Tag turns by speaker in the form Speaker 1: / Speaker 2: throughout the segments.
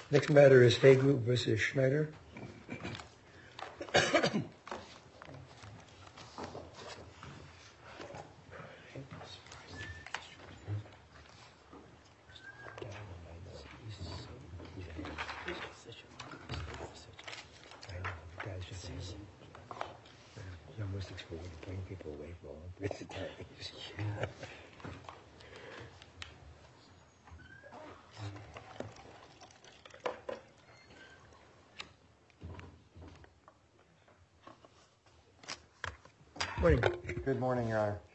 Speaker 1: Next matter is Hay Group versus Schneider. He's almost exposed to bring people away for long periods of time. Morning.
Speaker 2: Good morning, Your Honor.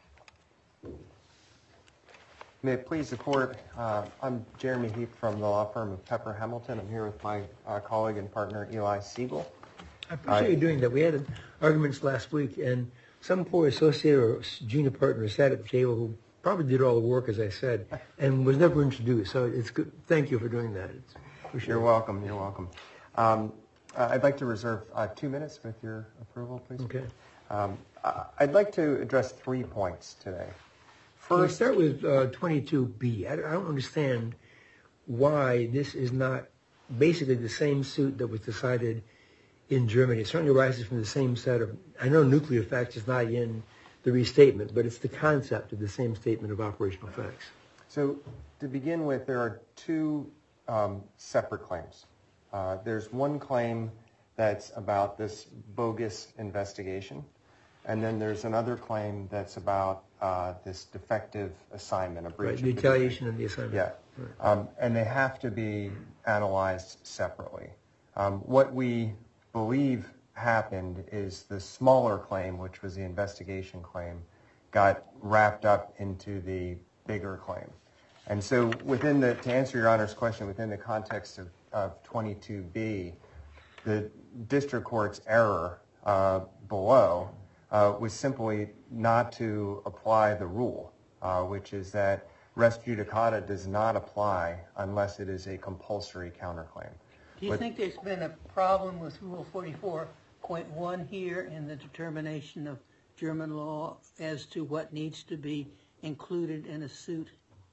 Speaker 2: May it please the court, I'm Jeremy Heap from the law firm of Pepper Hamilton. I'm here with my colleague and partner, Eli Siegel.
Speaker 1: I appreciate you doing that. We had arguments last week, and some poor associate or junior partner sat at the table who probably did all the work, as I said, and was never introduced. So it's good. Thank you for doing that.
Speaker 2: You're welcome. You're welcome. I'd like to reserve 2 minutes with your approval, please.
Speaker 1: Okay.
Speaker 2: I'd like to address 3 points today.
Speaker 1: First, we start with 22B. I don't understand why this is not basically the same suit that was decided in Germany. It certainly arises from the same set of, I know nuclear facts is not in the restatement, but it's the concept of the same statement of operational facts.
Speaker 2: So to begin with, there are 2 separate claims. There's one claim that's about this bogus investigation, and then there's another claim that's about this defective assignment, a breach of
Speaker 1: retaliation of the assignment.
Speaker 2: Yeah, right. And they have to be analyzed separately. What we believe happened is the smaller claim, which was the investigation claim, got wrapped up into the bigger claim. And so to answer Your Honor's question, within the context of 22B, the district court's error below was simply not to apply the rule, which is that res judicata does not apply unless it is a compulsory counterclaim.
Speaker 3: Do you think there's been a problem with Rule 44.1 here in the determination of German law as to what needs to be included in a suit?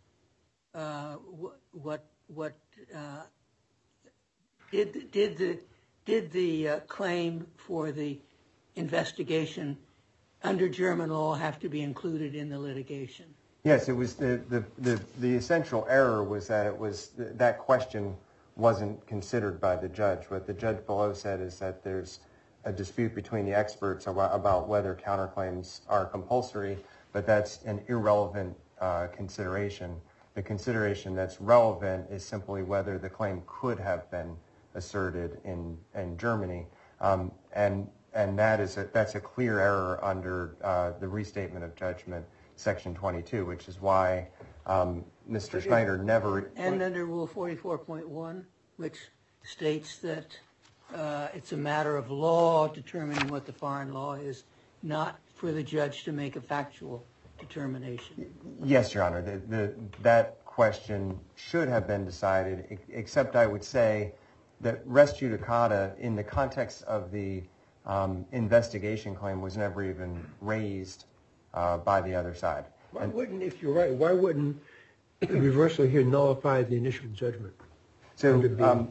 Speaker 3: Did the claim for the investigation under German law have to be included in the litigation?
Speaker 2: Yes, it was the essential error was that that question wasn't considered by the judge. What the judge below said is that there's a dispute between the experts about whether counterclaims are compulsory, but that's an irrelevant consideration. The consideration that's relevant is simply whether the claim could have been asserted in Germany, and that's a clear error under the restatement of judgment, Section 22, which is why Mr. Schneider never...
Speaker 3: And under Rule 44.1, which states that it's a matter of law determining what the foreign law is, not for the judge to make a factual determination.
Speaker 2: Yes, Your Honor. That question should have been decided, except I would say that res judicata, in the context of the investigation claim, was never even raised by the other side.
Speaker 1: Why wouldn't, if you're right, why wouldn't the reversal here nullify the initial judgment?
Speaker 2: So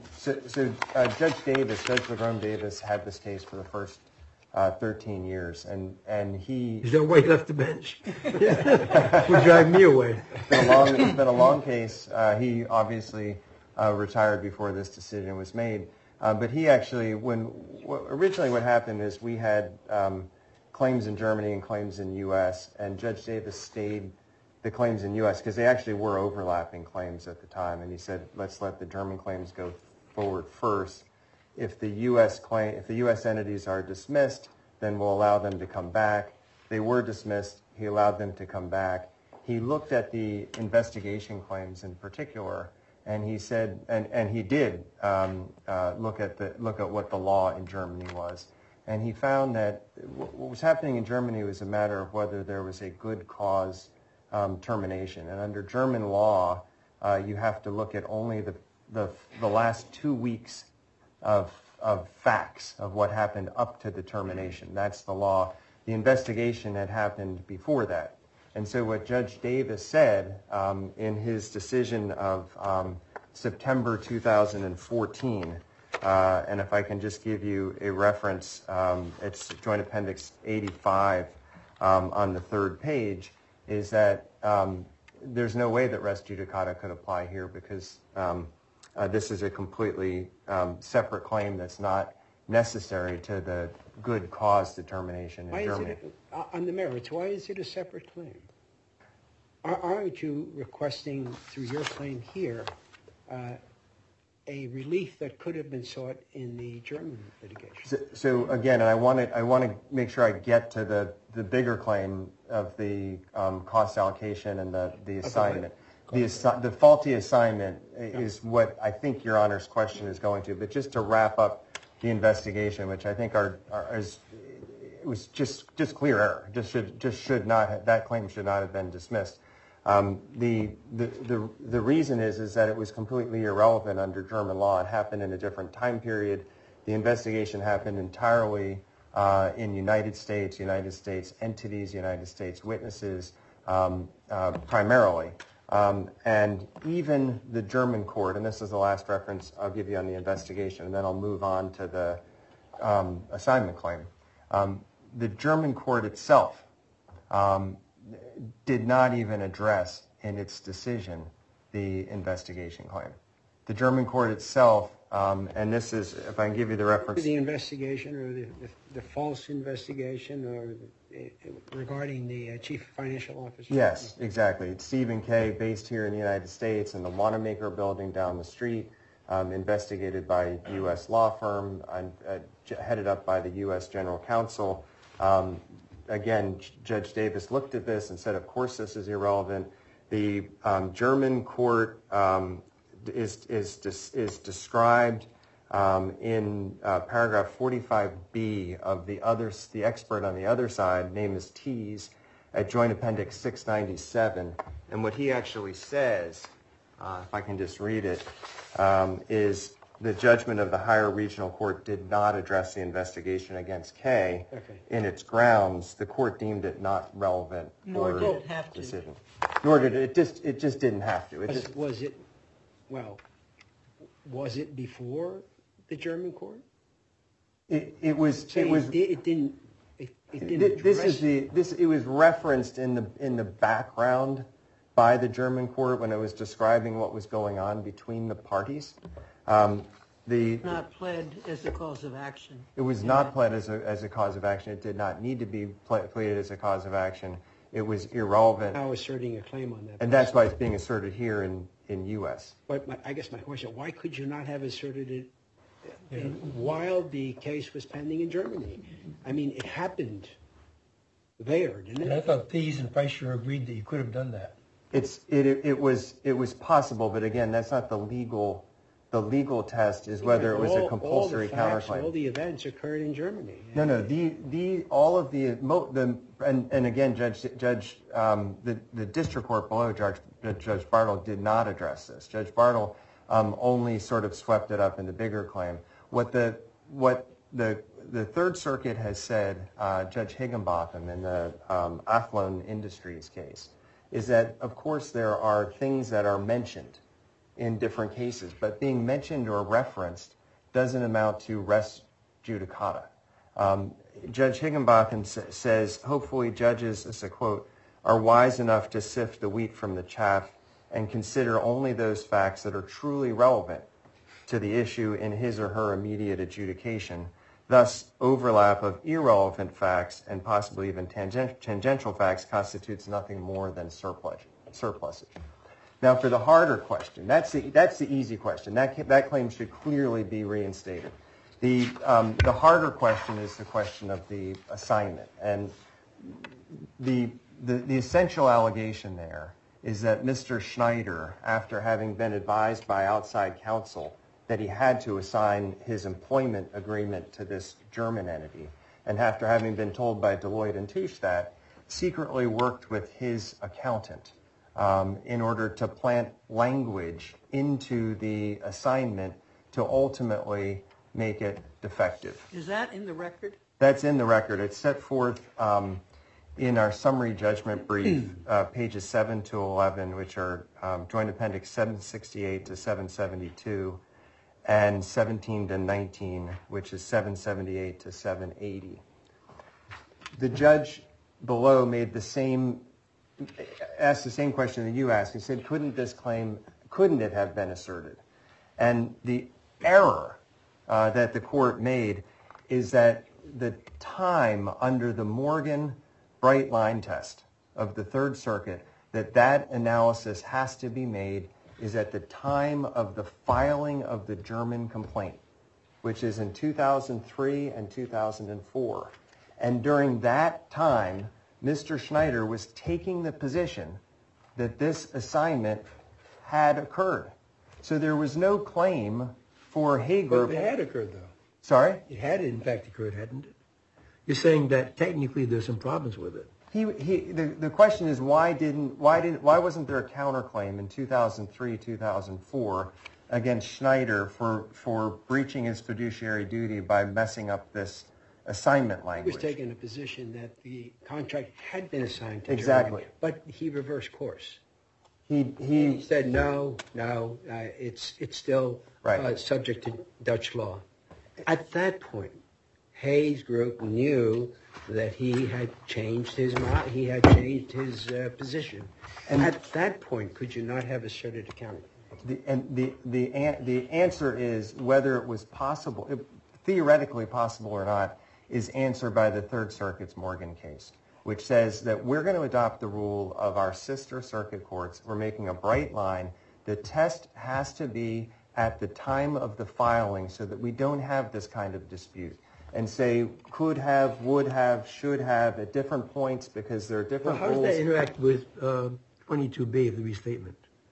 Speaker 2: Judge LeGrome Davis had this case for the first 13 years, and he...
Speaker 1: He's not why he left the bench. Would drive me away.
Speaker 2: It's been a long case. He obviously retired before this decision was made. But he actually, originally what happened is we had claims in Germany and claims in the U.S., and Judge Davis stayed the claims in the U.S. because they actually were overlapping claims at the time, and he said, let's let the German claims go forward first. If the U.S. entities are dismissed, then we'll allow them to come back. They were dismissed. He allowed them to come back. He looked at the investigation claims in particular, and he said, and he did look at what the law in Germany was, and he found that what was happening in Germany was a matter of whether there was a good cause termination, and under German law, you have to look at only the last 2 weeks of facts of what happened up to the termination. That's the law. The investigation had happened before that. And so what Judge Davis said in his decision of September 2014. And if I can just give you a reference, it's Joint Appendix 85 on the third page, is that there's no way that res judicata could apply here because this is a completely separate claim that's not necessary to the good cause determination in Germany.
Speaker 4: On the merits, why is it a separate claim? Aren't you requesting through your claim here a relief that could have been sought in the German litigation?
Speaker 2: So again, I want to make sure I get to the bigger claim of the cost allocation and the assignment. The faulty assignment is what I think Your Honor's question is going to. But just to wrap up the investigation, which I think it was just clear error. Should not that claim should not have been dismissed. The reason is that it was completely irrelevant under German law. It happened in a different time period. The investigation happened entirely in United States entities, United States witnesses, primarily. And even the German court, and this is the last reference I'll give you on the investigation, and then I'll move on to the assignment claim. The German court itself did not even address in its decision the investigation claim. The German court itself, and this is, if I can give you the reference.
Speaker 4: The investigation or the false investigation or regarding the chief financial officer?
Speaker 2: Yes, exactly. It's Stephen Kay, based here in the United States in the Wanamaker building down the street, investigated by a U.S. law firm, headed up by the U.S. General Counsel. Again, Judge Davis looked at this and said, of course, this is irrelevant. The German court is described in paragraph 45B of the expert on the other side, name is Tees, at Joint Appendix 697. And what he actually says, if I can just read it, is the judgment of the higher regional court did not address the investigation against Kay.
Speaker 4: Okay.
Speaker 2: In its grounds, the court deemed it not relevant
Speaker 3: Nor
Speaker 2: for
Speaker 3: did it have to.
Speaker 2: decision. Nor did it. It just didn't have to.
Speaker 4: Was it before the German court?
Speaker 2: It was.
Speaker 4: So it didn't.
Speaker 2: It was referenced in the background by the German court when it was describing what was going on between the parties.
Speaker 3: Not pled as a cause of action.
Speaker 2: It was not pled as a cause of action. It did not need to be pleaded as a cause of action. It was irrelevant.
Speaker 4: Now asserting a claim on that.
Speaker 2: And that's why it's being asserted here in U.S.
Speaker 4: But I guess my question, why could you not have asserted it while the case was pending in Germany? I mean, it happened there, didn't it?
Speaker 1: And I thought Thies and Fleischer agreed that you could have done that.
Speaker 2: It was possible, but again, that's not the legal. The legal test is whether it was a compulsory counterclaim.
Speaker 4: All the events occurred in Germany.
Speaker 2: No. And again, the district court below Judge Bartle did not address this. Judge Bartle only sort of swept it up in the bigger claim. What the Third Circuit has said, Judge Higginbotham in the Athlon Industries case, is that of course there are things that are mentioned in different cases, but being mentioned or referenced doesn't amount to res judicata. Judge Higginbotham says, hopefully judges, this is a quote, are wise enough to sift the wheat from the chaff and consider only those facts that are truly relevant to the issue in his or her immediate adjudication. Thus, overlap of irrelevant facts and possibly even tangential facts constitutes nothing more than surplusage. Now, for the harder question, that's the easy question. That claim should clearly be reinstated. The harder question is the question of the assignment, and the essential allegation there is that Mr. Schneider, after having been advised by outside counsel that he had to assign his employment agreement to this German entity, and after having been told by Deloitte & Touche that, secretly worked with his accountant in order to plant language into the assignment to ultimately make it defective.
Speaker 3: Is that in the record?
Speaker 2: That's in the record. It's set forth in our summary judgment brief, pages 7 to 11, which are Joint Appendix 768 to 772, and 17 to 19, which is 778 to 780. The judge below asked the same question that you asked. He said, couldn't it have been asserted? And the error that the court made is that the time under the Morgan bright line test of the Third Circuit, that analysis has to be made is at the time of the filing of the German complaint, which is in 2003 and 2004. And during that time, Mr. Schneider was taking the position that this assignment had occurred. So there was no claim for Hay Group.
Speaker 1: But it had occurred, though.
Speaker 2: Sorry?
Speaker 1: It had, in fact, occurred, hadn't it? You're saying that technically there's some problems with it.
Speaker 2: The question is why wasn't there a counterclaim in 2003, 2004 against Schneider for breaching his fiduciary duty by messing up this assignment language?
Speaker 4: He was taking a position that the contract had been assigned to
Speaker 2: Exactly.
Speaker 4: Germany, but he reversed course.
Speaker 2: He
Speaker 4: He said no, it's still
Speaker 2: Right.
Speaker 4: subject to Dutch law. At that point, Hayes Group knew that he had changed his position. And at that point, could you not have asserted a counterclaim?
Speaker 2: The answer is whether it was possible, theoretically possible or not, is answered by the Third Circuit's Morgan case, which says that we're going to adopt the rule of our sister circuit courts. We're making a bright line. The test has to be at the time of the filing so that we don't have this kind of dispute and say could have, would have, should have at different points because there are different rules.
Speaker 1: How does that interact with 22B of the restatement?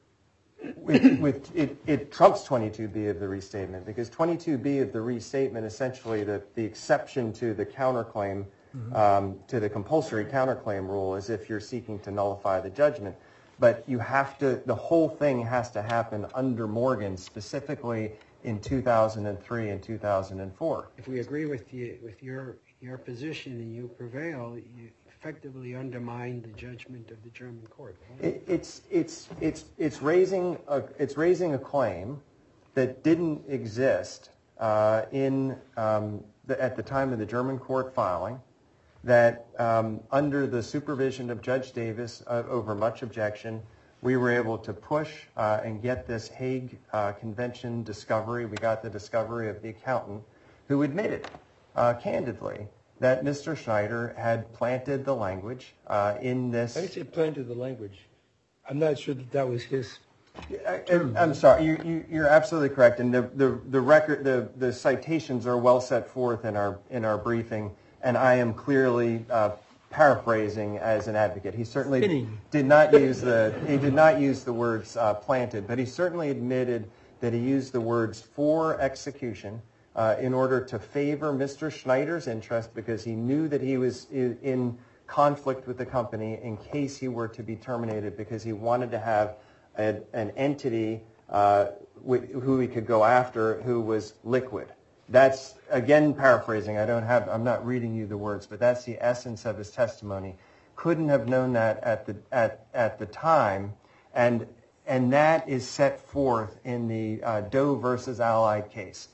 Speaker 2: It trumps 22B of the restatement because 22B of the restatement essentially the exception to the counterclaim, to the compulsory counterclaim rule is if you're seeking to nullify the judgment. But you have to, the whole thing has to happen under Morgan, specifically in 2003 and 2004.
Speaker 4: If we agree with your position and you prevail, you effectively undermine the judgment of the German court. Right?
Speaker 2: It's raising a claim that didn't exist at the time of the German court filing. That under the supervision of Judge Davis, over much objection, we were able to push and get this Hague Convention discovery. We got the discovery of the accountant who admitted candidly that Mr. Schneider had planted the language in this.
Speaker 1: I didn't say planted the language. I'm not sure that was his.
Speaker 2: I'm sorry. You're absolutely correct, and the record, the citations are well set forth in our briefing. And I am clearly paraphrasing as an advocate. He certainly did not use the words planted, but he certainly admitted that he used the words for execution in order to favor Mr. Schneider's interest because he knew that he was in conflict with the company in case he were to be terminated because he wanted to have an entity who he could go after who was liquid. That's, again, paraphrasing. I'm not reading you the words, but that's the essence of his testimony. Couldn't have known that at the time, and that is set forth in the Doe versus Allied case.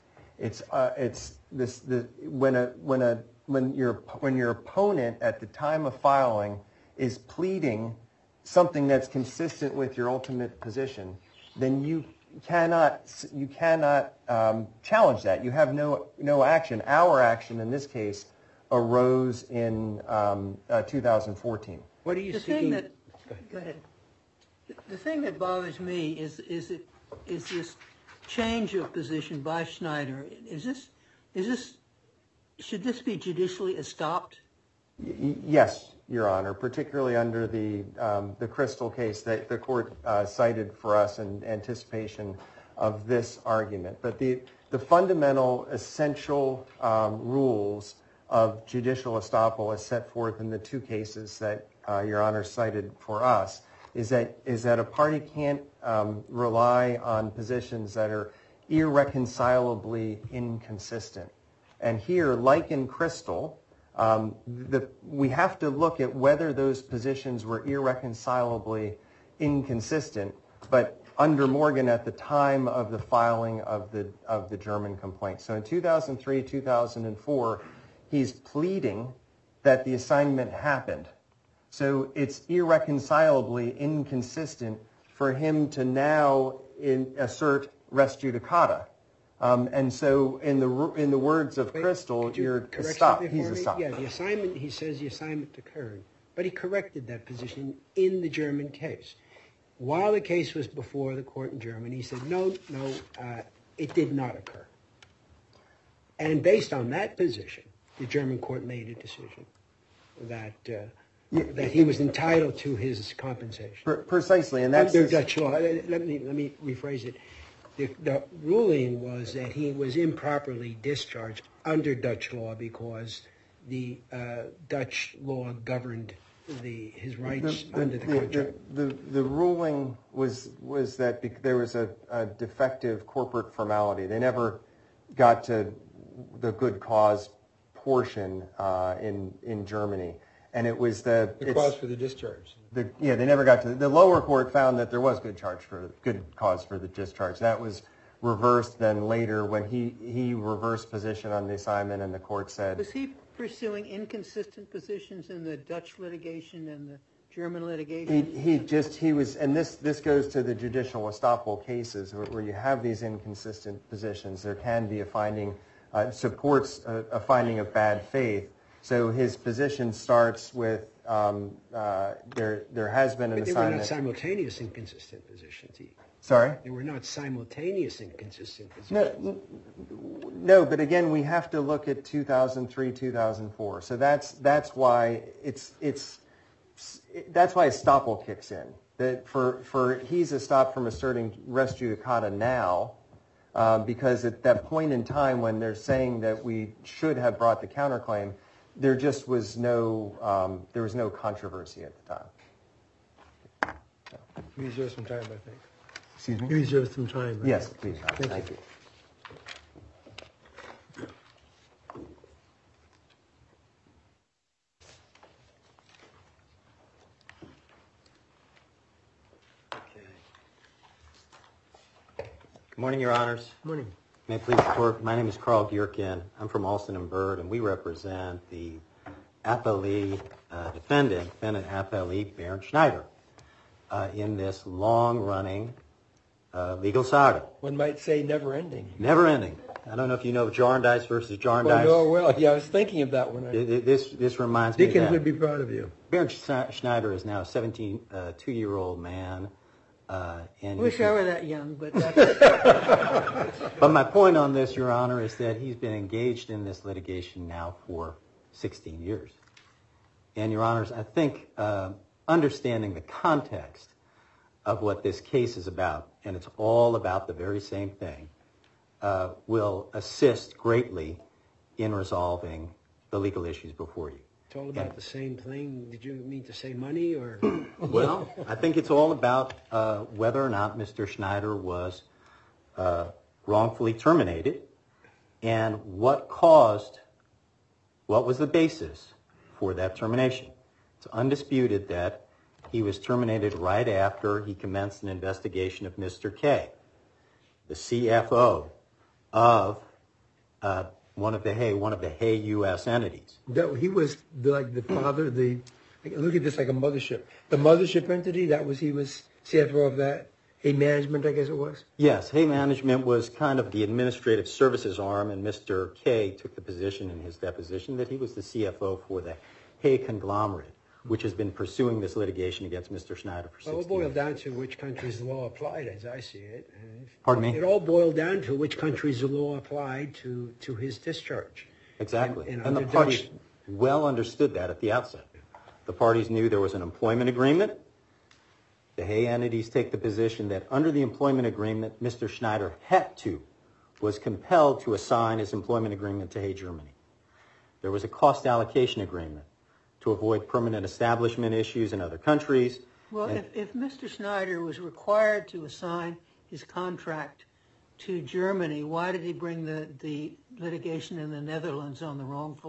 Speaker 2: When your opponent at the time of filing is pleading something that's consistent with your ultimate position, then you cannot challenge that. You have no action. Our action in this case arose in 2014.
Speaker 4: What are you
Speaker 3: seeking? Go ahead. The thing that bothers me is this change of position by Schneider. Should this be judicially estopped?
Speaker 2: Yes, Your Honor, particularly under the Crystal case that the court cited for us in anticipation of this argument. But the fundamental, essential rules of judicial estoppel as set forth in the two cases that Your Honor cited for us is that a party can't rely on positions that are irreconcilably inconsistent. And here, like in Crystal, We have to look at whether those positions were irreconcilably inconsistent, but under Morgan at the time of the filing of the German complaint. So in 2003, 2004, he's pleading that the assignment happened. So it's irreconcilably inconsistent for him to now assert res judicata. And so in the words of Crystal, you're stopped. He's a stop.
Speaker 4: Yeah, the assignment, he says the assignment occurred, but he corrected that position in the German case. While the case was before the court in Germany, he said, no, it did not occur. And based on that position, the German court made a decision that he was entitled to his compensation.
Speaker 2: Precisely, and that's
Speaker 4: under Dutch law. Let me rephrase it. The ruling was that he was improperly discharged under Dutch law because the Dutch law governed his rights under the contract.
Speaker 2: The ruling was that there was a defective corporate formality. They never got to the good cause portion in Germany, and it was the
Speaker 1: cause for the discharge.
Speaker 2: They never got to the lower court found that there was good cause for the discharge. That was reversed then later when he reversed position on the assignment, and the court said.
Speaker 3: Was he pursuing inconsistent positions in the Dutch litigation and the German litigation?
Speaker 2: He was, and this goes to the judicial estoppel cases where you have these inconsistent positions. There can be a finding, supports a finding of bad faith. So his position starts with there has been an assignment.
Speaker 4: They were not simultaneous inconsistent positions.
Speaker 2: Sorry?
Speaker 4: They were not simultaneous inconsistent positions.
Speaker 2: No, but again, we have to look at 2003, 2004. So that's why estoppel kicks in. That he's stopped from asserting res judicata now because at that point in time when they're saying that we should have brought the counterclaim, there just was no controversy at the time.
Speaker 1: We reserve some time, I think.
Speaker 2: Excuse me?
Speaker 1: You reserve some time. Right?
Speaker 2: Yes, please. Thank you.
Speaker 5: Good morning, Your Honors.
Speaker 1: Good morning.
Speaker 5: May it please the Court, my name is Carl Gierkin. I'm from Alston and Bird, and we represent the appellee defendant appellee Bernd Schneider in this long-running legal saga.
Speaker 1: One might say never-ending.
Speaker 5: Never-ending. I don't know if you know Jarndyce versus Jarndyce.
Speaker 1: Well, yeah, I was thinking of that one.
Speaker 5: This reminds me of that.
Speaker 1: Dickens would be proud of you.
Speaker 5: Bernd Schneider is now a 72-year-old man.
Speaker 3: I wish I were that young, but that's...
Speaker 5: But my point on this, Your Honor, is that he's been engaged in this litigation now for 16 years. And, Your Honors, I think understanding the context of what this case is about, and it's all about the very same thing, will assist greatly in resolving the legal issues before you.
Speaker 4: It's all about the same thing. Did you mean to say money or?
Speaker 5: Well, I think it's all about whether or not Mr. Schneider was wrongfully terminated and what was the basis for that termination. It's undisputed that he was terminated right after he commenced an investigation of Mr. K, the CFO of one of the Hay U.S. entities.
Speaker 1: He was like the father. Look at this like a mothership. The mothership entity. He was CFO of that. Hay Management, I guess it was.
Speaker 5: Yes, Hay Management was kind of the administrative services arm, and Mr. K took the position in his deposition that he was the CFO for the Hay conglomerate, which has been pursuing this litigation against Mr. Schneider for 16 years.
Speaker 4: It all boiled down to which countries the law applied, as I see it.
Speaker 5: Pardon me?
Speaker 4: It all boiled down to which countries the law applied to his discharge.
Speaker 5: Exactly. And the parties well understood that at the outset. The parties knew there was an employment agreement. The Hay entities take the position that under the employment agreement, Mr. Schneider was compelled to assign his employment agreement to Hay Germany. There was a cost allocation agreement to avoid permanent establishment issues in other countries.
Speaker 3: Well, if Mr. Schneider was required to assign his contract to Germany, why did he bring the litigation in the Netherlands on the wrongful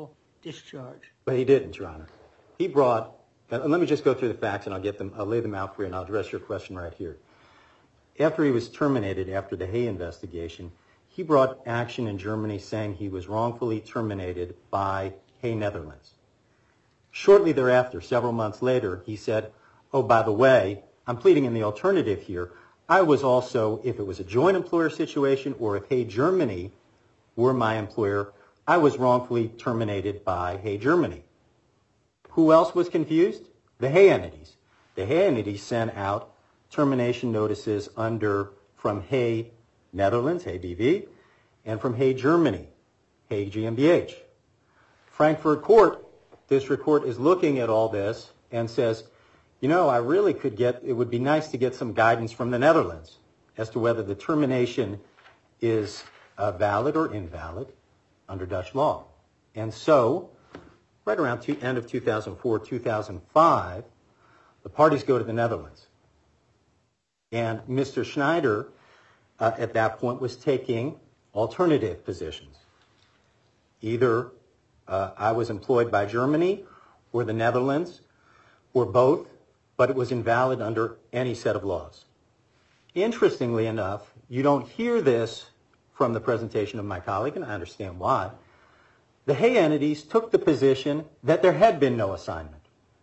Speaker 3: discharge.
Speaker 5: But he didn't, Your Honor. He brought, and let me just go through the facts and I'll lay them out for you and I'll address your question right here. After he was terminated after the Hay investigation, he brought action in Germany saying he was wrongfully terminated by Hay Netherlands. Shortly thereafter, several months later, he said, oh, by the way, I'm pleading in the alternative here. I was also, if it was a joint employer situation or if Hay Germany were my employer, I was wrongfully terminated by Hay Germany. Who else was confused? The Hay entities. The Hay entities sent out termination notices from Hay Netherlands, Hay BV, and from Hay Germany, Hay GmbH. Frankfurt District Court is looking at all this and says, you know, it would be nice to get some guidance from the Netherlands as to whether the termination is valid or invalid under Dutch law. And so, right around end of 2004, 2005, the parties go to the Netherlands. And Mr. Schneider, at that point, was taking alternative positions. Either I was employed by Germany or the Netherlands or both, but it was invalid under any set of laws. Interestingly enough, you don't hear this from the presentation of my colleague, and I understand why. The Hay entities took the position that there had been no assignment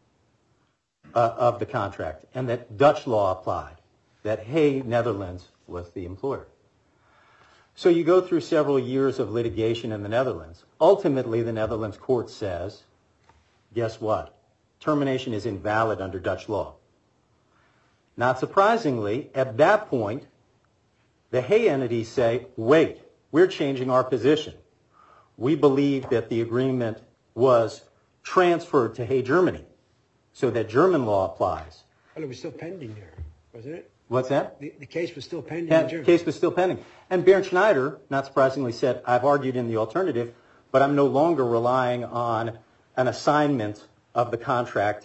Speaker 5: of the contract and that Dutch law applied, that Hay Netherlands was the employer. So you go through several years of litigation in the Netherlands. Ultimately, the Netherlands court says, guess what? Termination is invalid under Dutch law. Not surprisingly, at that point, the Hay entities say, wait, we're changing our position. We believe that the agreement was transferred to Hay Germany so that German law applies.
Speaker 4: Well, it was still pending there, wasn't it?
Speaker 5: What's that?
Speaker 4: The case was still pending in Germany.
Speaker 5: The case was still pending. And Bernd Schneider, not surprisingly, said, I've argued in the alternative, but I'm no longer relying on an assignment of the contract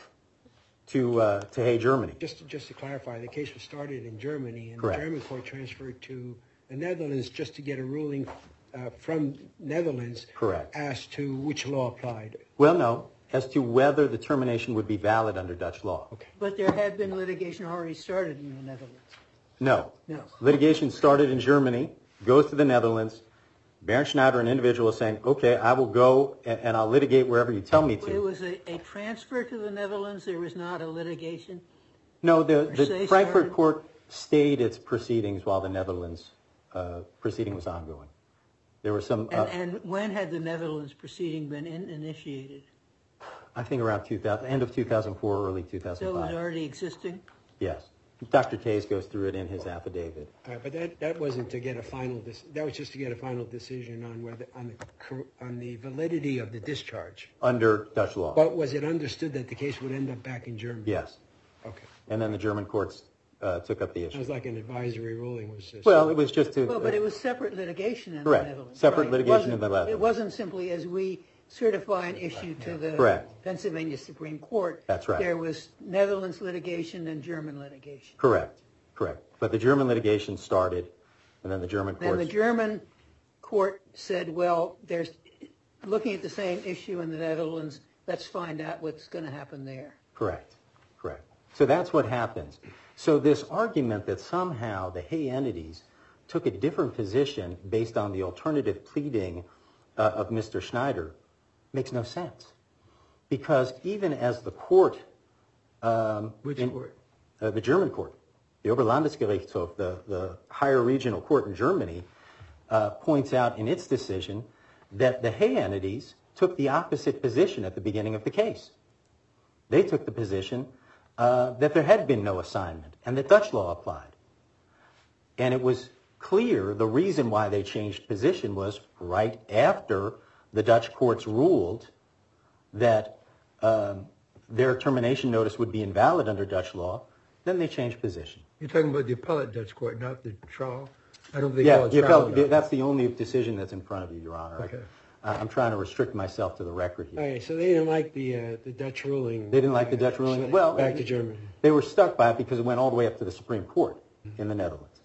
Speaker 5: to Hay Germany.
Speaker 4: Just to clarify, the case was started in Germany, and
Speaker 5: Correct.
Speaker 4: the German court transferred to the Netherlands just to get a ruling from Netherlands.
Speaker 5: Correct.
Speaker 4: As to which law applied.
Speaker 5: Well, no, as to whether the termination would be valid under Dutch law.
Speaker 4: Okay.
Speaker 3: But there had been litigation already started in the Netherlands.
Speaker 5: No.
Speaker 3: No.
Speaker 5: Litigation started in Germany, goes to the Netherlands. Bernd Schneider, an individual, is saying, okay, I will go and I'll litigate wherever you tell me to.
Speaker 3: It was a transfer to the Netherlands. There was not a litigation.
Speaker 5: No, the
Speaker 3: Say
Speaker 5: Frankfurt
Speaker 3: started?
Speaker 5: court stayed its proceedings while the Netherlands proceeding was ongoing. There were some...
Speaker 3: And when had the Netherlands proceeding been initiated?
Speaker 5: I think around end of 2004, early
Speaker 3: So
Speaker 5: 2005.
Speaker 3: it was already existing?
Speaker 5: Yes. Dr. Tays goes through it in his affidavit.
Speaker 4: But that wasn't to get a final. That was just to get a final decision on whether on the validity of the discharge.
Speaker 5: Under Dutch law.
Speaker 4: But was it understood that the case would end up back in Germany?
Speaker 5: Yes.
Speaker 4: Okay.
Speaker 5: And then the German courts took up the
Speaker 4: It
Speaker 5: issue.
Speaker 4: was like an advisory ruling. Was just,
Speaker 5: Well, it was just to...
Speaker 3: Well, but it was separate litigation in
Speaker 5: Correct.
Speaker 3: the Netherlands.
Speaker 5: Separate litigation in the Netherlands.
Speaker 3: It wasn't simply as we certify an issue to the
Speaker 5: Correct.
Speaker 3: Pennsylvania Supreme Court.
Speaker 5: That's right.
Speaker 3: There was Netherlands litigation and German litigation.
Speaker 5: Correct. But the German litigation started, and then the German courts...
Speaker 3: And the German court said, well, there's looking at the same issue in the Netherlands, let's find out what's going to happen there.
Speaker 5: Correct. So that's what happens. So this argument that somehow the Hay entities took a different position based on the alternative pleading of Mr. Schneider makes no sense. Because even as the court...
Speaker 1: Which court?
Speaker 5: The German court. The Oberlandesgerichtshof, the higher regional court in Germany, points out in its decision that the Hay entities took the opposite position at the beginning of the case. They took the position that there had been no assignment and that Dutch law applied. And it was clear the reason why they changed position was right after the Dutch courts ruled that their termination notice would be invalid under Dutch law, then they changed position.
Speaker 1: You're talking about the appellate Dutch court, not the trial? I don't think call it trial.
Speaker 5: That's the only decision that's in front of you, Your Honor.
Speaker 1: Okay.
Speaker 5: I'm trying to restrict myself to the record here.
Speaker 4: Okay, so they didn't like the Dutch ruling.
Speaker 5: They didn't like the Dutch ruling?
Speaker 4: So
Speaker 5: Well,
Speaker 4: back to Germany.
Speaker 5: They were stuck by it because it went all the way up to the Supreme Court in the Netherlands.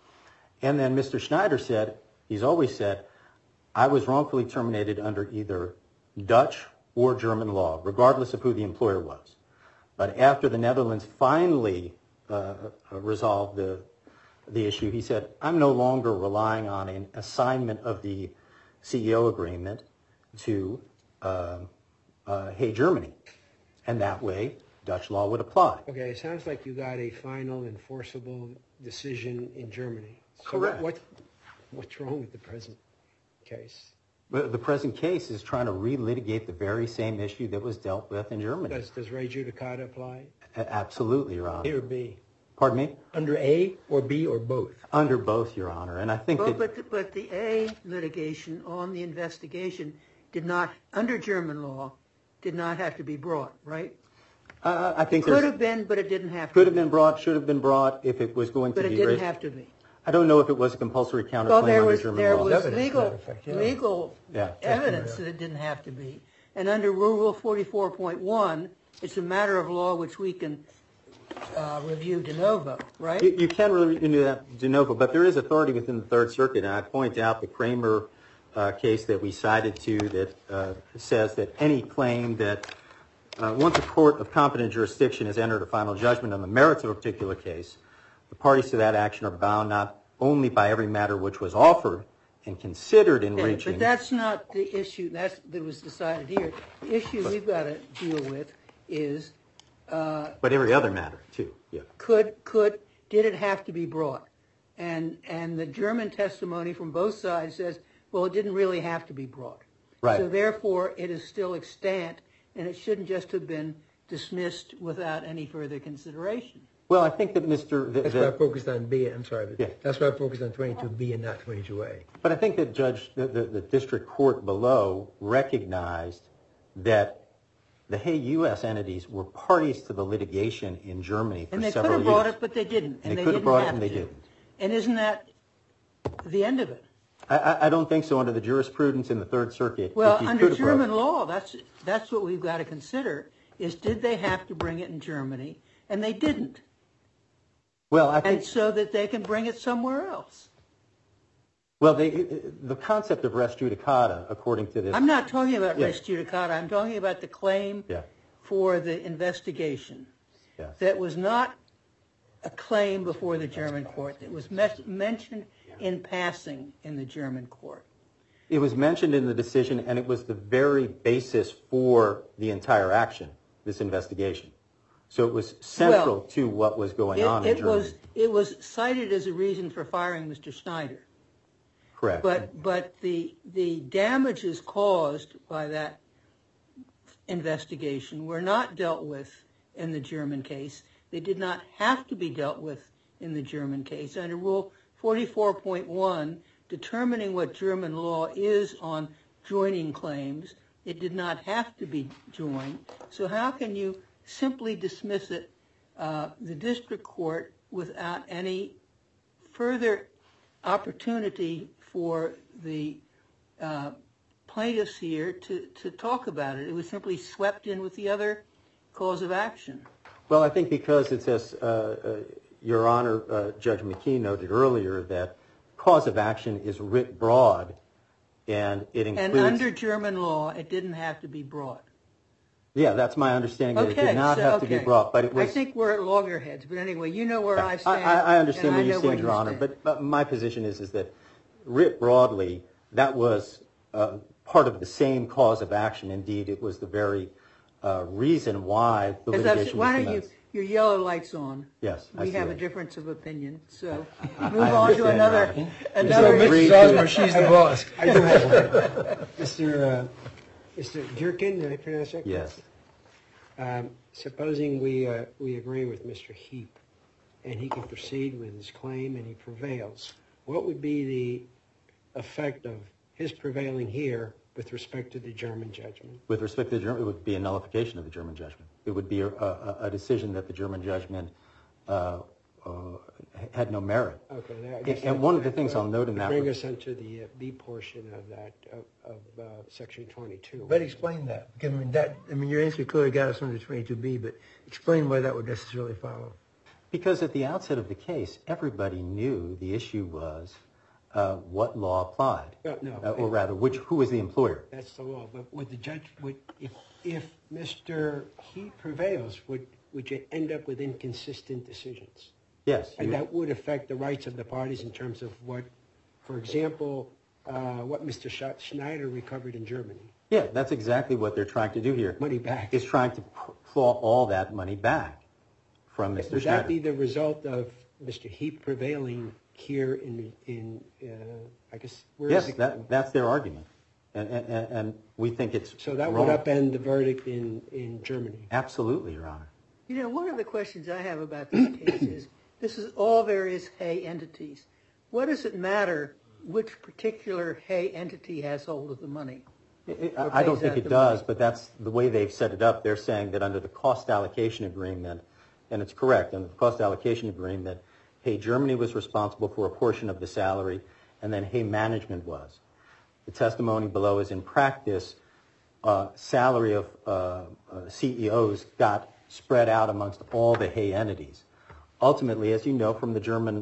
Speaker 5: And then Mr. Schneider said, he's always said, I was wrongfully terminated under either Dutch or German law, regardless of who the employer was. But after the Netherlands finally resolved the issue, he said, I'm no longer relying on an assignment of the CEO agreement to Hey Germany. And that way, Dutch law would apply.
Speaker 4: Okay, it sounds like you got a final enforceable decision in Germany. So
Speaker 5: Correct.
Speaker 4: What's wrong with the present case?
Speaker 5: But the present case is trying to relitigate the very same issue that was dealt with in Germany.
Speaker 4: Does res judicata apply?
Speaker 5: Absolutely, Your
Speaker 1: A
Speaker 5: Honor.
Speaker 1: or B?
Speaker 5: Pardon me?
Speaker 1: Under A or B or both?
Speaker 5: Under both, Your Honor. And I think
Speaker 3: Well,
Speaker 5: that...
Speaker 3: but the A litigation on the investigation did not, under German law, did not have to be brought, right?
Speaker 5: I think
Speaker 3: Could have been, but it didn't have to.
Speaker 5: Could have been brought, should have been brought if it was going to
Speaker 3: But
Speaker 5: be
Speaker 3: it didn't
Speaker 5: raised.
Speaker 3: have to be.
Speaker 5: I don't know if it was a compulsory counterclaim
Speaker 3: Well, there
Speaker 5: under
Speaker 3: was
Speaker 5: German
Speaker 3: there
Speaker 5: law.
Speaker 3: was
Speaker 1: Evidence,
Speaker 3: legal
Speaker 1: matter of fact, yeah.
Speaker 3: legal
Speaker 5: Yeah.
Speaker 3: evidence that it didn't have to be, and under Rule 44.1, it's a matter of law which we can review de novo, right?
Speaker 5: You can really do that de novo, but there is authority within the Third Circuit, and I point out the Kramer case that we cited to that says that any claim that once a court of competent jurisdiction has entered a final judgment on the merits of a particular case, the parties to that action are bound not only by every matter which was offered and considered in
Speaker 3: Okay,
Speaker 5: reaching.
Speaker 3: but that's not the issue that was decided here. The issue we've got to deal with is
Speaker 5: But every other matter too. Yeah.
Speaker 3: did it have to be brought? And the German testimony from both sides says, well, it didn't really have to be brought.
Speaker 5: Right.
Speaker 3: So therefore, it is still extant, and it shouldn't just have been dismissed without any further consideration.
Speaker 5: Well, I think that
Speaker 1: That's why I focused on B. I'm sorry, but
Speaker 5: Yeah.
Speaker 1: that's why I focused on 22B and not 22A.
Speaker 5: But I think that the district court below recognized that the Hay U.S. entities were parties to the litigation in Germany for
Speaker 3: And they could
Speaker 5: several
Speaker 3: have brought
Speaker 5: years.
Speaker 3: it, but they didn't. And
Speaker 5: They
Speaker 3: they
Speaker 5: could have
Speaker 3: didn't
Speaker 5: brought it
Speaker 3: have
Speaker 5: and they
Speaker 3: to.
Speaker 5: didn't.
Speaker 3: And isn't that the end of it?
Speaker 5: I don't think so under the jurisprudence in the Third Circuit.
Speaker 3: Well,
Speaker 5: if you
Speaker 3: under
Speaker 5: could have brought
Speaker 3: German
Speaker 5: it.
Speaker 3: law, that's what we've got to consider, is did they have to bring it in Germany? And they didn't.
Speaker 5: Well, I
Speaker 3: And
Speaker 5: think
Speaker 3: so that they can bring it somewhere else.
Speaker 5: well, the concept of res judicata, according to this.
Speaker 3: I'm not talking about
Speaker 5: Yeah.
Speaker 3: res judicata. I'm talking about the claim
Speaker 5: Yeah.
Speaker 3: for the investigation.
Speaker 5: Yes.
Speaker 3: That was not a claim before the German court. It was mentioned in passing in the German court.
Speaker 5: It was mentioned in the decision, and it was the very basis for the entire action, this investigation. So it was central
Speaker 3: Well,
Speaker 5: to what was going on in Germany.
Speaker 3: It was cited as a reason for firing Mr. Schneider.
Speaker 5: Correct.
Speaker 3: But the damages caused by that investigation were not dealt with in the German case. They did not have to be dealt with in the German case. Under Rule 44.1, determining what German law is on joining claims, it did not have to be joined. So how can you simply dismiss it, the district court, without any further opportunity for the plaintiffs here to talk about it? It was simply swept in with the other cause of action.
Speaker 5: Well, I think because it says, Your Honor, Judge McKee noted earlier that cause of action is writ broad, and it includes...
Speaker 3: And under German law, it didn't have to be brought.
Speaker 5: Yeah, that's my understanding, that it did not have to be brought, but it was...
Speaker 3: I think we're at loggerheads, but anyway, you know where I stand.
Speaker 5: I understand where
Speaker 3: and I
Speaker 5: you
Speaker 3: know
Speaker 5: stand, Your Honor, but my position is that writ broadly, that was part of the same cause of action. Indeed, it was the very reason why the litigation was
Speaker 3: Why don't
Speaker 5: commenced.
Speaker 3: your yellow light's on?
Speaker 5: Yes, I
Speaker 3: We
Speaker 5: see
Speaker 3: have a
Speaker 5: that.
Speaker 3: difference of opinion, so move on to
Speaker 5: understand,
Speaker 3: another.
Speaker 5: Robin.
Speaker 1: So,
Speaker 3: Another
Speaker 1: Mrs. Osmer, she's the boss.
Speaker 4: I do have one. Mr. Durkin, did I pronounce that correctly?
Speaker 5: Yes.
Speaker 4: Supposing we agree with Mr. Heap and he can proceed with his claim and he prevails, what would be the effect of his prevailing here with respect to the German judgment?
Speaker 5: With respect to the German, it would be a nullification of the German judgment. It would be a decision that the German judgment had no merit.
Speaker 4: Okay. I guess
Speaker 5: And one of the things I'll note in that...
Speaker 4: bring us into the B portion of that, of Section 22.
Speaker 1: But explain that. Because, I mean, your answer clearly got us under 22B, but explain why that would necessarily follow.
Speaker 5: Because at the outset of the case, everybody knew the issue was what law applied.
Speaker 4: No.
Speaker 5: Or rather, who was the employer?
Speaker 4: That's the law. But would the judge, if Mr. Heath prevails, would you end up with inconsistent decisions?
Speaker 5: Yes.
Speaker 4: And that would affect the rights of the parties in terms of what, for example, what Mr. Schneider recovered in Germany.
Speaker 5: Yeah, that's exactly what they're trying to do here.
Speaker 4: Money back.
Speaker 5: Is trying to claw all that money back from Mr.
Speaker 4: Would
Speaker 5: Schneider.
Speaker 4: that be the result of Mr. Heath prevailing here in I guess, where
Speaker 5: Yes,
Speaker 4: is it?
Speaker 5: that's their argument. And we think it's
Speaker 4: So that
Speaker 5: wrong.
Speaker 4: would upend the verdict in Germany.
Speaker 5: Absolutely, Your Honor.
Speaker 3: You know, one of the questions I have about this case is, this is all various Hay entities. What does it matter which particular Hay entity has hold of the money?
Speaker 5: I don't
Speaker 3: pays
Speaker 5: think
Speaker 3: out
Speaker 5: it
Speaker 3: the
Speaker 5: does,
Speaker 3: money?
Speaker 5: but that's the way they've set it up. They're saying that under the cost allocation agreement, and it's correct, under the cost allocation agreement, Hay Germany was responsible for a portion of the salary, and then Hay Management was. The testimony below is in practice, salary of CEOs got spread out amongst all the Hay entities. Ultimately, as you know from the German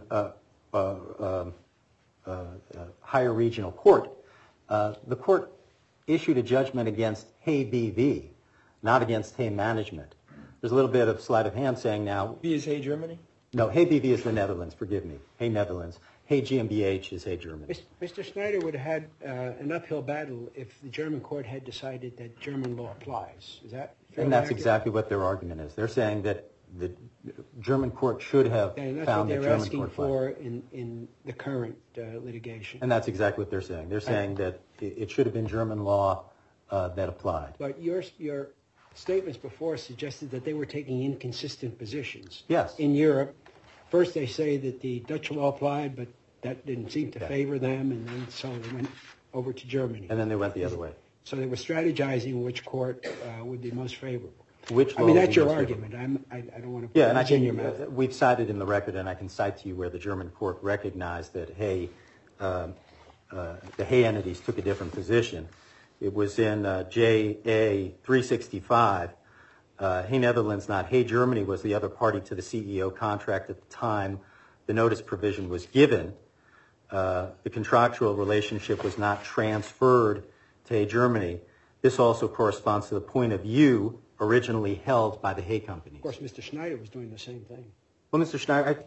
Speaker 5: higher regional court, the court issued a judgment against Hay BV, not against Hay Management. There's a little bit of sleight of hand saying now.
Speaker 1: B is Hay Germany?
Speaker 5: No, Hay BV is the Netherlands, forgive me. Hay Netherlands. Hay GmbH is Hay Germany.
Speaker 4: Mr. Schneider would have had an uphill battle if the German court had decided that German law applies. Is that fair?
Speaker 5: And that's exactly what their argument is. They're saying that the German court should have
Speaker 4: And that's what
Speaker 5: found that
Speaker 4: they're
Speaker 5: German
Speaker 4: asking
Speaker 5: court
Speaker 4: for in the current litigation.
Speaker 5: And that's exactly what they're saying. They're saying that it should have been German law that applied.
Speaker 4: But your statements before suggested that they were taking inconsistent positions.
Speaker 5: Yes.
Speaker 4: In Europe, first they say that the Dutch law applied, but that didn't seem to favor them, and then so they went over to Germany.
Speaker 5: And then they went the other way.
Speaker 4: So they were strategizing which court would be most favorable.
Speaker 5: Which
Speaker 4: I
Speaker 5: law
Speaker 4: mean,
Speaker 5: would
Speaker 4: that's
Speaker 5: be
Speaker 4: your
Speaker 5: most
Speaker 4: argument.
Speaker 5: favorable?
Speaker 4: I don't want to put
Speaker 5: Yeah, and I
Speaker 4: words in your
Speaker 5: think
Speaker 4: mouth.
Speaker 5: we've cited in the record, and I can cite to you where the German court recognized that Hay, the Hay entities took a different position. It was in JA 365. Hay Netherlands, not Hay Germany, was the other party to the CEO contract at the time the notice provision was given. The contractual relationship was not transferred to Hay Germany. This also corresponds to the point of view originally held by the Hay companies.
Speaker 4: Of course, Mr. Schneider was doing the same thing.
Speaker 5: Well, Mr. Schneider,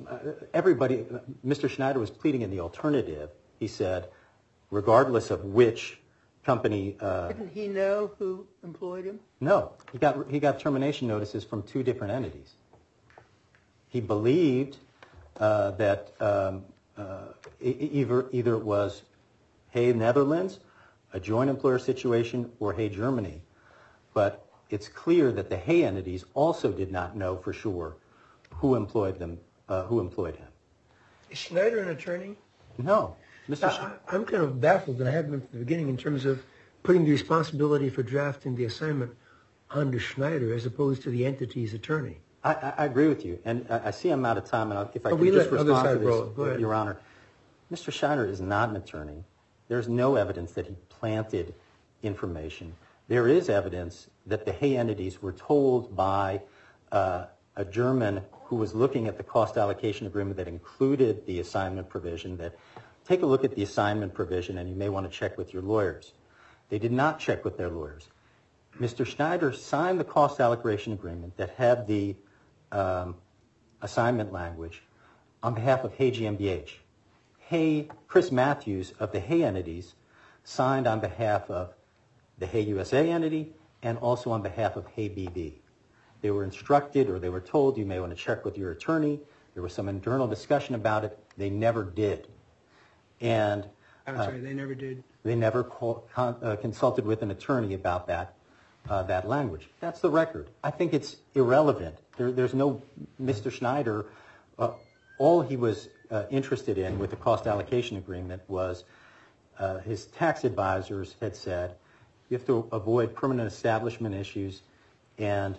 Speaker 5: Mr. Schneider was pleading in the alternative. He said, regardless of which company.
Speaker 3: Didn't he know who employed him?
Speaker 5: No, he got termination notices from two different entities. He believed that either it was Hay Netherlands, a joint employer situation, or Hay Germany. But it's clear that the Hay entities also did not know for sure who employed them, who employed him.
Speaker 1: Is Schneider an attorney?
Speaker 5: No.
Speaker 1: I'm kind of baffled, and I have been from the beginning, in terms of putting the responsibility for drafting the assignment onto Schneider as opposed to the entity's attorney.
Speaker 5: I agree with you, and I see I'm out of time, and if I
Speaker 1: Oh,
Speaker 5: could
Speaker 1: we
Speaker 5: just
Speaker 1: let other
Speaker 5: respond to
Speaker 1: side roll. Go
Speaker 5: this,
Speaker 1: ahead.
Speaker 5: Your Honor. Mr. Schneider is not an attorney. There's no evidence that he planted information. There is evidence that the Hay entities were told by a German who was looking at the cost allocation agreement that included the assignment provision that take a look at the assignment provision, and you may want to check with your lawyers. They did not check with their lawyers. Mr. Schneider signed the cost allocation agreement that had the assignment language on behalf of Hay GmbH. Chris Matthews of the Hay entities signed on behalf of the Hay USA entity and also on behalf of Hay BV. They were instructed, or they were told, you may want to check with your attorney. There was some internal discussion about it. They never did. And
Speaker 4: I'm sorry, they never did?
Speaker 5: They never consulted with an attorney about that language. That's the record. I think it's irrelevant. There's no Mr. Schneider. All he was interested in with the cost allocation agreement was his tax advisors had said, you have to avoid permanent establishment issues, and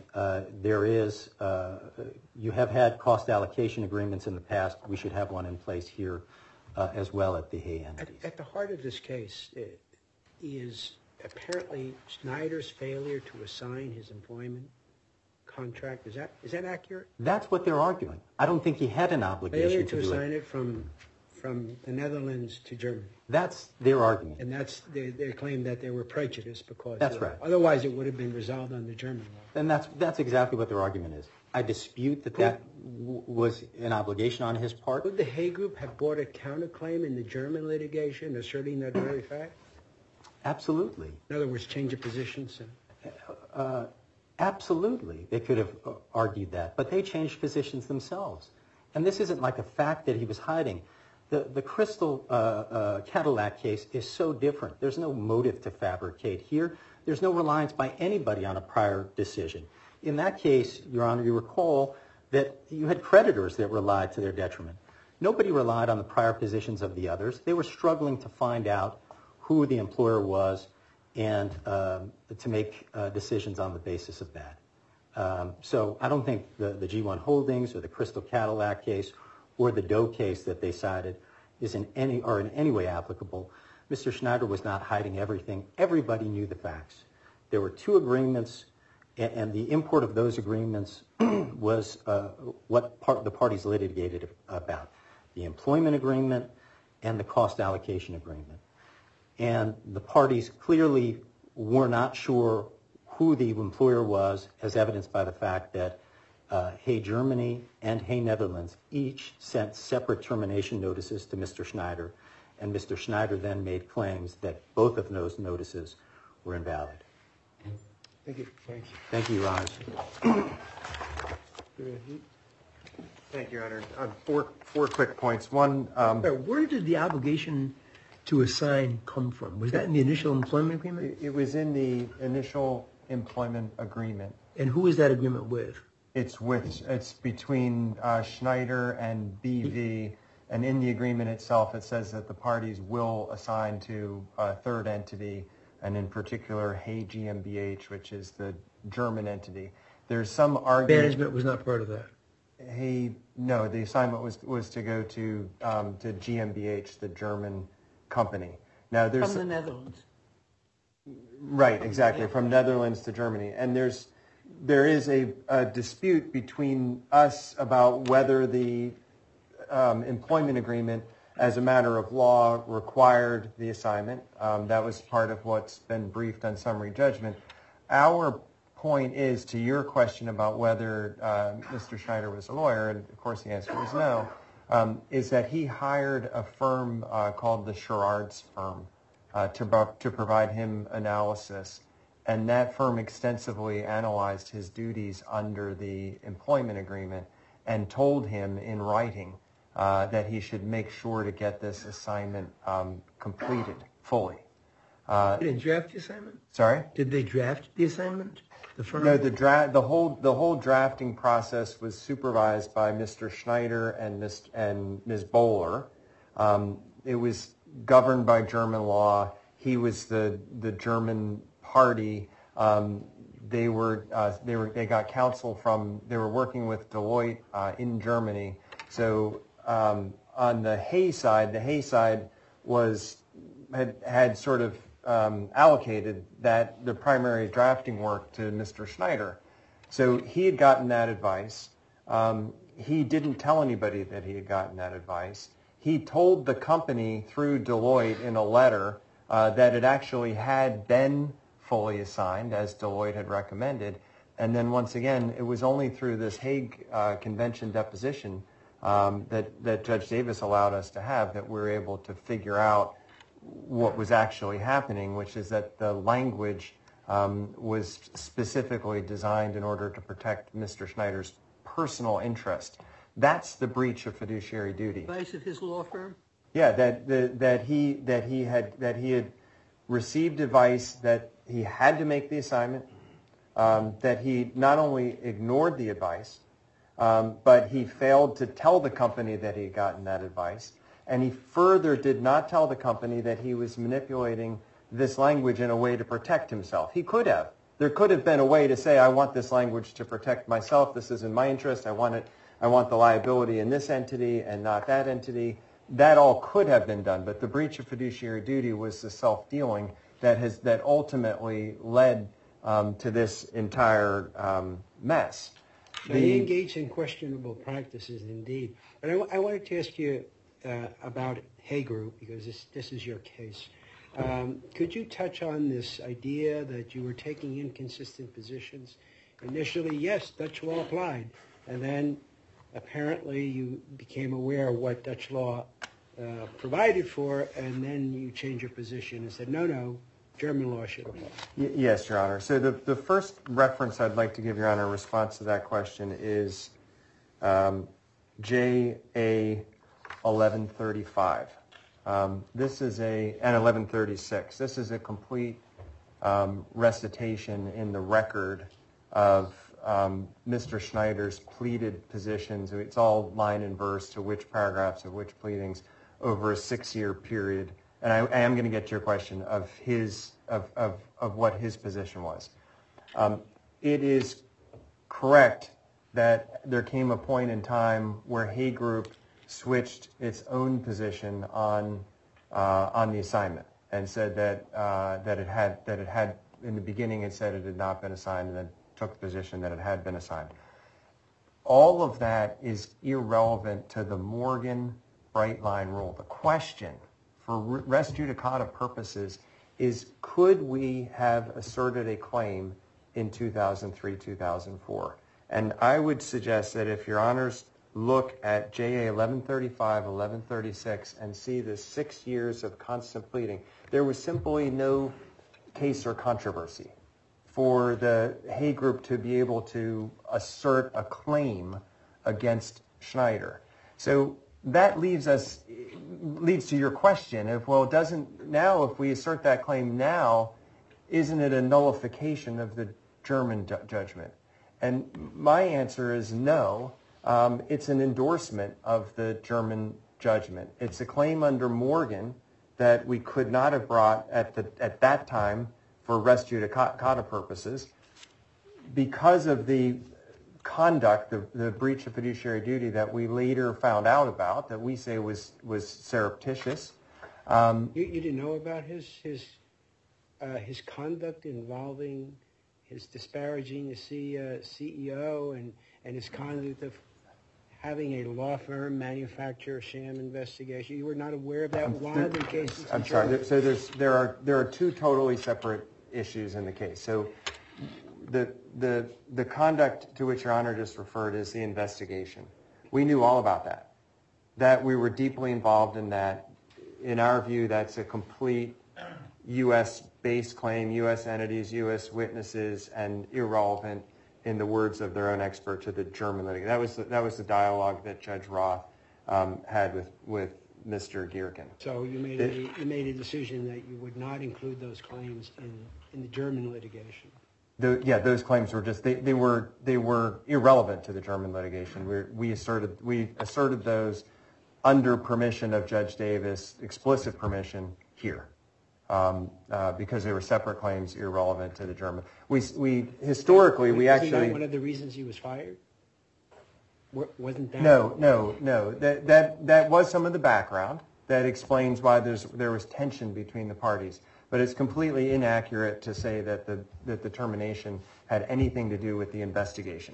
Speaker 5: you have had cost allocation agreements in the past. We should have one in place here as well at the Hay entities.
Speaker 4: At the heart of this case is apparently Schneider's failure to assign his employment contract. Is that accurate?
Speaker 5: That's what they're arguing. I don't think he had an obligation
Speaker 4: Failure
Speaker 5: to
Speaker 4: to
Speaker 5: do
Speaker 4: assign
Speaker 5: it.
Speaker 4: it from from the Netherlands to Germany.
Speaker 5: That's their argument.
Speaker 4: And that's their claim that they were prejudiced because
Speaker 5: That's right.
Speaker 4: Otherwise, it would have been resolved under German law.
Speaker 5: And that's exactly what their argument is. I dispute that was an obligation on his part.
Speaker 4: Would the Hague Group have brought a counterclaim in the German litigation asserting that very fact?
Speaker 5: Absolutely.
Speaker 4: In other words, change of positions?
Speaker 5: Absolutely. They could have argued that. But they changed positions themselves. And this isn't like a fact that he was hiding. The Crystal Cadillac case is so different. There's no motive to fabricate here. There's no reliance by anybody on a prior decision. In that case, Your Honor, you recall that you had creditors that relied to their detriment. Nobody relied on the prior positions of the others. They were struggling to find out who the employer was and to make decisions on the basis of that. So I don't think the G1 Holdings or the Crystal Cadillac case or the Doe case that they cited is in any way applicable. Mr. Schneider was not hiding everything. Everybody knew the facts. There were two agreements, and the import of those agreements was what the parties litigated about, the employment agreement and the cost allocation agreement. And the parties clearly were not sure who the employer was, as evidenced by the fact that Hay Germany and Hay Netherlands each sent separate termination notices to Mr. Schneider, and Mr. Schneider then made claims that both of those notices were invalid.
Speaker 4: Thank you. Thank you.
Speaker 5: Thank you, Your Honor.
Speaker 2: Thank you, Your Honor. Four quick points. One,
Speaker 1: where did the obligation to assign come from? Was that in the initial employment agreement?
Speaker 2: it was in the initial employment agreement.
Speaker 1: And who is that agreement with?
Speaker 2: It's between Schneider and BV, and in the agreement itself, it says that the parties will assign to a third entity, and in particular, Hay GmbH, which is the German entity. There's some argument.
Speaker 1: Management was not part of that.
Speaker 2: No, the assignment was to go to GmbH, the German company. Now there's
Speaker 3: From the Netherlands.
Speaker 2: Right, exactly, from Netherlands to Germany, and there is a dispute between us about whether the employment agreement, as a matter of law, required the assignment. That was part of what's been briefed on summary judgment. Our point is, to your question about whether Mr. Schneider was a lawyer, and of course the answer is no, is that he hired a firm called the Sherrard's firm to provide him analysis. And that firm extensively analyzed his duties under the employment agreement and told him in writing that he should make sure to get this assignment completed fully.
Speaker 1: Did they draft the assignment?
Speaker 2: Sorry?
Speaker 1: Did they draft the assignment? The firm?
Speaker 2: No, the whole drafting process was supervised by Mr. Schneider and Ms. Bowler. It was governed by German law. He was the German party. They got counsel from. They were working with Deloitte in Germany. So on the Hay side had sort of allocated that the primary drafting work to Mr. Schneider. So he had gotten that advice. He didn't tell anybody that he had gotten that advice. He told the company through Deloitte in a letter that it actually had been fully assigned, as Deloitte had recommended. And then once again, it was only through this Hague Convention deposition that Judge Davis allowed us to have that we were able to figure out what was actually happening, which is that the language was specifically designed in order to protect Mr. Schneider's personal interest. That's the breach of fiduciary duty.
Speaker 3: Advice of his law firm?
Speaker 2: Yeah, that he had received advice that he had to make the assignment, that he not only ignored the advice, but he failed to tell the company that he had gotten that advice, and he further did not tell the company that he was manipulating this language in a way to protect himself. He could have. There could have been a way to say, I want this language to protect myself. This is in my interest. I want the liability in this entity and not that entity. That all could have been done, but the breach of fiduciary duty was the self-dealing that ultimately led to this entire mess.
Speaker 4: So he engaged in questionable practices, indeed. But I wanted to ask you, about Hay Group, because this is your case. Could you touch on this idea that you were taking inconsistent positions? Initially, yes, Dutch law applied, and then apparently you became aware of what Dutch law provided for, and then you changed your position and said, no, German law should apply.
Speaker 2: Yes, Your Honor. So the first reference I'd like to give, Your Honor, in response to that question is JA 1135. This is and 1136. This is a complete recitation in the record of Mr. Schneider's pleaded positions. It's all line and verse to which paragraphs of which pleadings over a 6-year period. And I am going to get to your question of what his position was. It is correct that there came a point in time where Hay Group switched its own position on the assignment and said that it had in the beginning it said it had not been assigned, and then took the position that it had been assigned. All of that is irrelevant to the Morgan bright line rule. The question for res judicata purposes is, could we have asserted a claim in 2003, 2004? And I would suggest that if Your Honors look at JA 1135, 1136, and see the 6 years of constant pleading, there was simply no case or controversy for the Hay Group to be able to assert a claim against Schneider. So that leads to your question of, well, if we assert that claim now, isn't it a nullification of the German judgment? And my answer is no. It's an endorsement of the German judgment. It's a claim under Morgan that we could not have brought at that time for res judicata purposes because of the conduct, the breach of fiduciary duty that we later found out about, that we say was surreptitious.
Speaker 4: You didn't know about his conduct involving his disparaging the CEO and his conduct of having a law firm manufacture a sham investigation. You were not aware of that while the case was
Speaker 2: I'm sorry. So there are two totally separate issues in the case. So the conduct to which Your Honor just referred is the investigation. We knew all about that. That we were deeply involved in that. In our view, that's a complete U.S.-based claim, U.S. entities, U.S. witnesses, and irrelevant, in the words of their own expert, to the German litigation. That was the dialogue that Judge Roth had with Mr. Gierken.
Speaker 4: So you made a decision that you would not include those claims in the German litigation.
Speaker 2: Those claims were just they were irrelevant to the German litigation. We asserted those under permission of Judge Davis, explicit permission here, because they were separate claims irrelevant to the German. We historically we actually.
Speaker 4: Wasn't that one of the reasons he was fired? Wasn't that?
Speaker 2: No. That was some of the background that explains why there was tension between the parties. But it's completely inaccurate to say that the termination had anything to do with the investigation.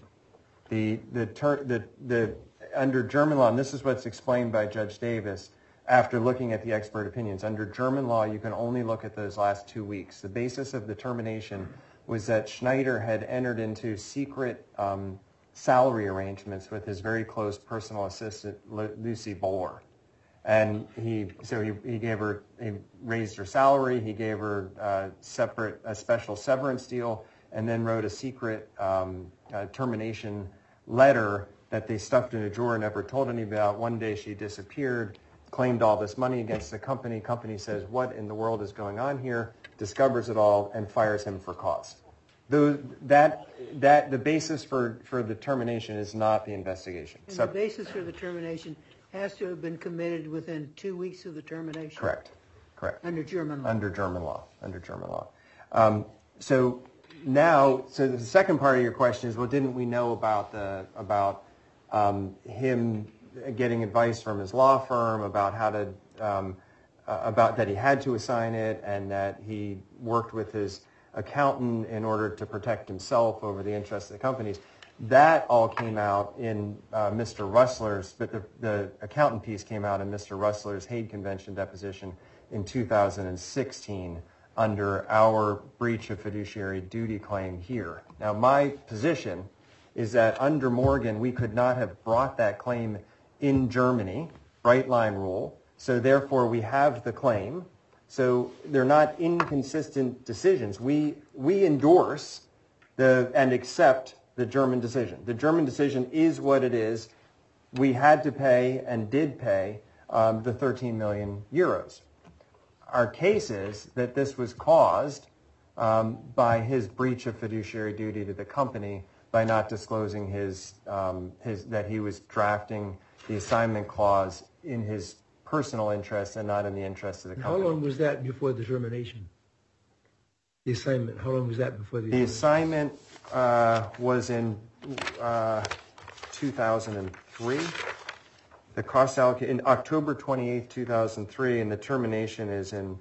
Speaker 2: Under German law, and this is what's explained by Judge Davis after looking at the expert opinions, under German law you can only look at those last 2 weeks. The basis of the termination was that Schneider had entered into secret salary arrangements with his very close personal assistant, Lucy Bohr. And he raised her salary, he gave her a special severance deal, and then wrote a secret termination letter that they stuffed in a drawer, never told anybody about. One day she disappeared, claimed all this money against the company. Company says, what in the world is going on here? Discovers it all and fires him for cause. The basis for the termination is not the investigation.
Speaker 3: And the basis for the termination has to have been committed within 2 weeks of the termination?
Speaker 2: Correct.
Speaker 3: Under German law? Under German law.
Speaker 2: So the second part of your question is, well, didn't we know about him getting advice from his law firm about how to about that he had to assign it, and that he worked with his accountant in order to protect himself over the interests of the companies? That all came out in Mr. Russler's, but the accountant piece came out in Mr. Russler's Hague Convention deposition in 2016 under our breach of fiduciary duty claim here. Now, my position is that under Morgan, we could not have brought that claim in Germany, bright line rule, so therefore we have the claim. So they're not inconsistent decisions. We endorse and accept the German decision. The German decision is what it is. We had to pay and did pay the 13 million euros. Our case is that this was caused by his breach of fiduciary duty to the company by not disclosing that he was drafting the assignment clause in his personal interest and not in the interest of the company.
Speaker 1: How long was that before the termination? The assignment, how long was that before the
Speaker 2: assignment? The assignment was in 2003. The cost allocation in October 28th, 2003, and the termination is in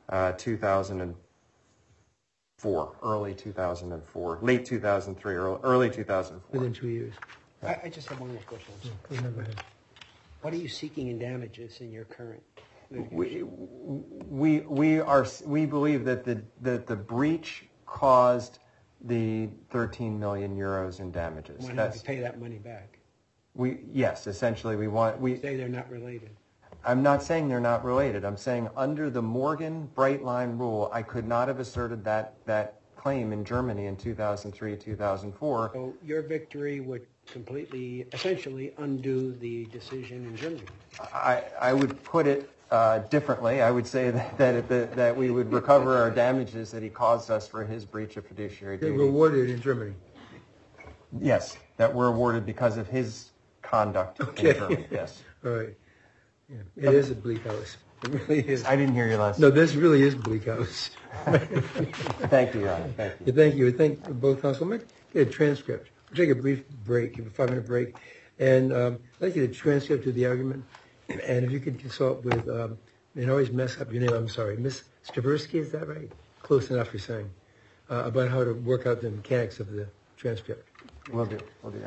Speaker 2: 2004, early 2004, late 2003, early 2004.
Speaker 1: Within 2 years.
Speaker 4: I just have one more question.
Speaker 1: Go ahead.
Speaker 4: What are you seeking in damages in your current litigation?
Speaker 2: We believe that the breach caused the 13 million euros in damages.
Speaker 4: Want to pay that money back?
Speaker 2: Yes, essentially we
Speaker 4: say they're not related.
Speaker 2: I'm not saying they're not related. I'm saying under the Morgan bright line rule, I could not have asserted that claim in Germany in 2003, 2004.
Speaker 4: So your victory would essentially undo the decision in Germany.
Speaker 2: I would put it differently. I would say that we would recover our damages that he caused us for his breach of fiduciary duty.
Speaker 1: They were awarded in Germany.
Speaker 2: Yes, that were awarded because of his conduct in Germany. Yes.
Speaker 1: All right. Yeah. It is a bleak house. It really is.
Speaker 2: I didn't hear you last.
Speaker 1: No, this really is bleak house.
Speaker 2: Thank you, Your Honor. Thank you.
Speaker 1: Thank you. Thank both counsel. Get a transcript. We'll take a brief break, give a 5-minute break, and I'd like you to transcript to the argument. And if you could consult with, and I always mess up your name, I'm sorry, Miss Straversky, is that right? Close enough, you're saying, about how to work out the mechanics of the transcript.
Speaker 2: Will do. Will do, Your